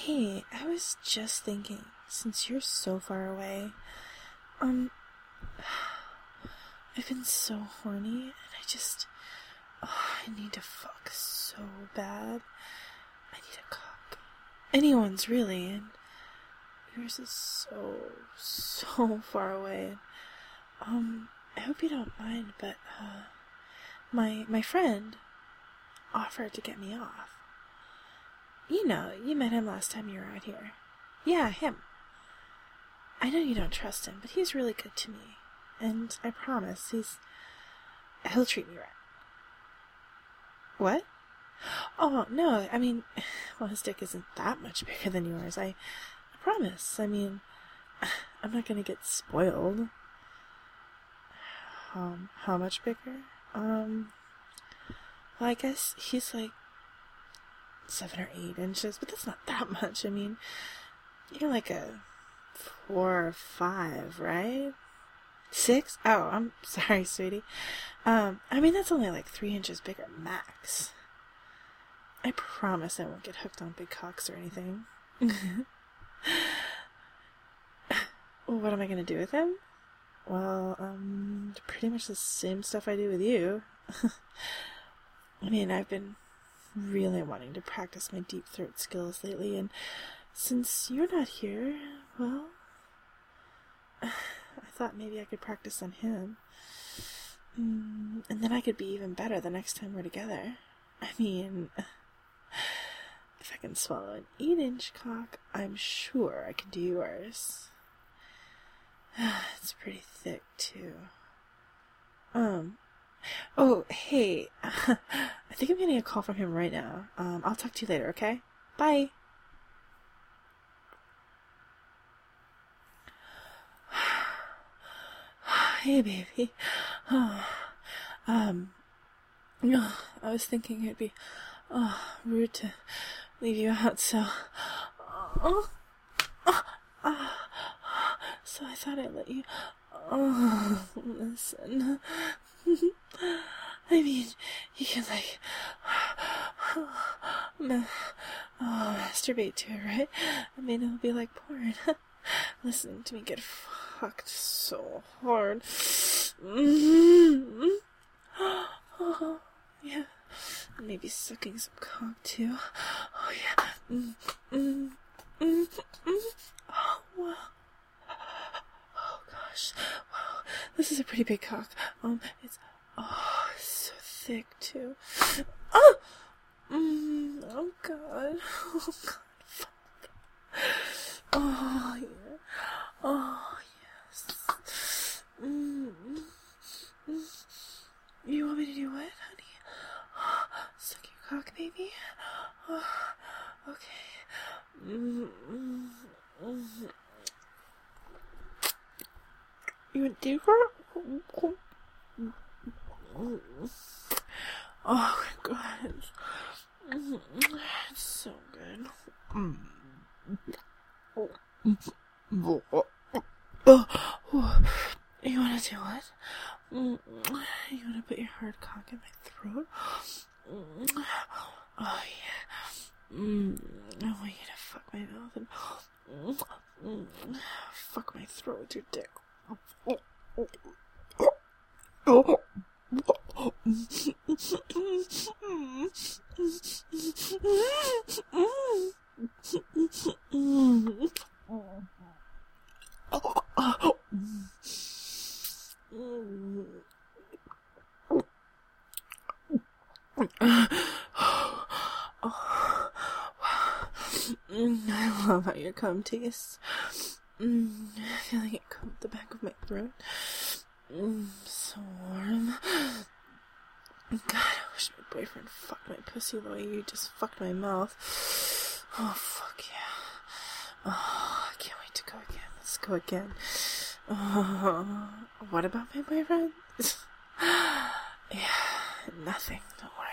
Hey, I was just thinking, since you're so far away, I've been so horny, and I need to fuck so bad. I need a cock. Anyone's really, and yours is so far away. I hope you don't mind, but, my friend offered to get me off. You know, you met him last time you were out here. Yeah, him. I know you don't trust him, but he's really good to me. And I promise, he'll treat me right. What? Oh, no, I mean, well, his dick isn't that much bigger than yours. I promise. I mean, I'm not gonna get spoiled. How much bigger? Well, I guess he's like 7 or 8 inches, but that's not that much. I mean, you're like a 4 or 5, right? 6? Oh, I'm sorry, sweetie. I mean, that's only like 3 inches bigger max. I promise I won't get hooked on big cocks or anything. What am I gonna do with him? Well, pretty much the same stuff I do with you. I mean, I've been really wanting to practice my deep throat skills lately, and since you're not here, well, I thought maybe I could practice on him. And then I could be even better the next time we're together. I mean, if I can swallow an 8-inch cock, I'm sure I can do yours. It's pretty thick, too. Oh, hey, I think I'm getting a call from him right now. I'll talk to you later, okay? Bye! Hey, baby. I was thinking it'd be, rude to leave you out, so I thought I'd let you, listen. I mean, you can, like, masturbate to it, right? I mean, it'll be like porn. Listening to me get fucked so hard. Yeah. Maybe sucking some cock, too. Oh, yeah. Oh, wow. Oh, gosh. Wow. This is a pretty big cock. It's so thick, too. Oh! Oh, God. Oh, God. Fuck. Oh, yeah. Oh, yes. You want me to do what, honey? Suck your cock, baby? Oh, okay. You want to do her? Oh, God. It's so good. You wanna do what? You wanna put your hard cock in my throat? Oh, yeah. I want you to fuck my mouth and fuck my throat with your dick. I love how your cum tastes. I feel like it combed the back of my throat. So warm. God, I wish my boyfriend fucked my pussy the way you just fucked my mouth. Oh, fuck yeah. Oh, I can't wait to go again. Let's go again. What about my boyfriend? Yeah, nothing. Don't worry.